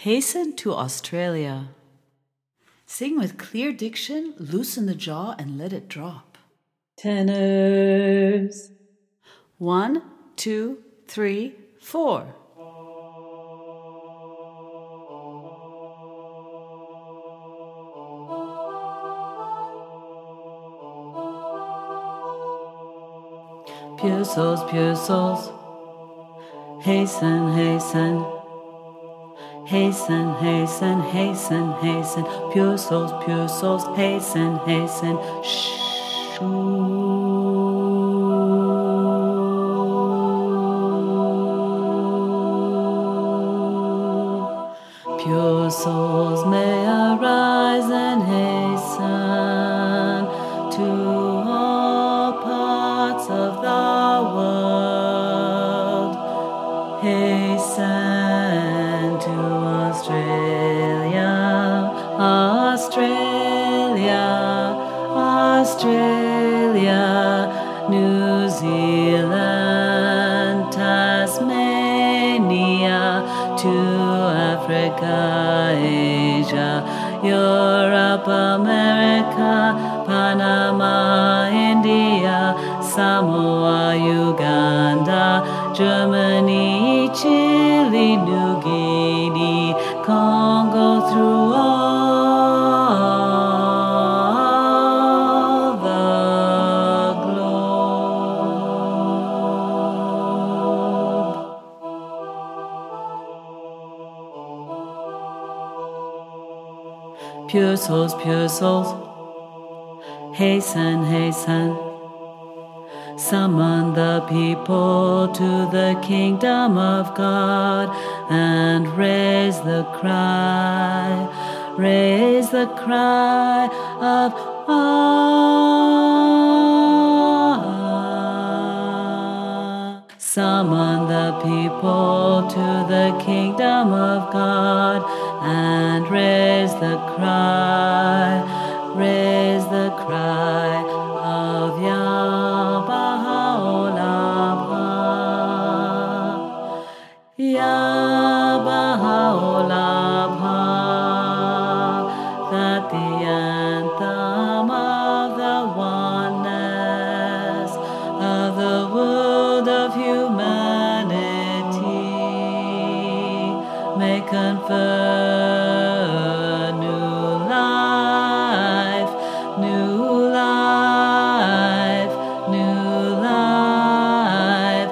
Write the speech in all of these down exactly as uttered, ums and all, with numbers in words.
Hasten to Australia. Sing with clear diction, loosen the jaw and let it drop. Tenors. One, two, three, four. Pure souls, pure souls. Hasten, hasten. Hasten, hasten, hasten, hasten. Pure souls, pure souls. Hasten, hasten. Shoo. Pure souls may arise and hasten to all parts of the world. Hasten to Australia, Australia, Australia, New Zealand, Tasmania, to Africa, Asia, Europe, America, Panama, India, Samoa, Uganda, Germany, Chile, New Guinea, Congo, through all the globe. Pure souls, pure souls, hasten, hasten. Summon the people to the kingdom of God and raise the cry, raise the cry of ah. Summon the people to the kingdom of God and raise the cry, raise the cry of Yah Baha'u'llah, Yah Baha'u'llah, that the anthem of the oneness of the world of humanity may confer new life, new life, new life,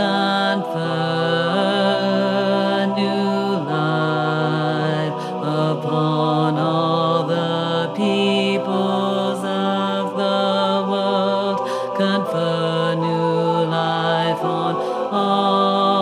confer new life upon all the peoples of the world, confer new life on all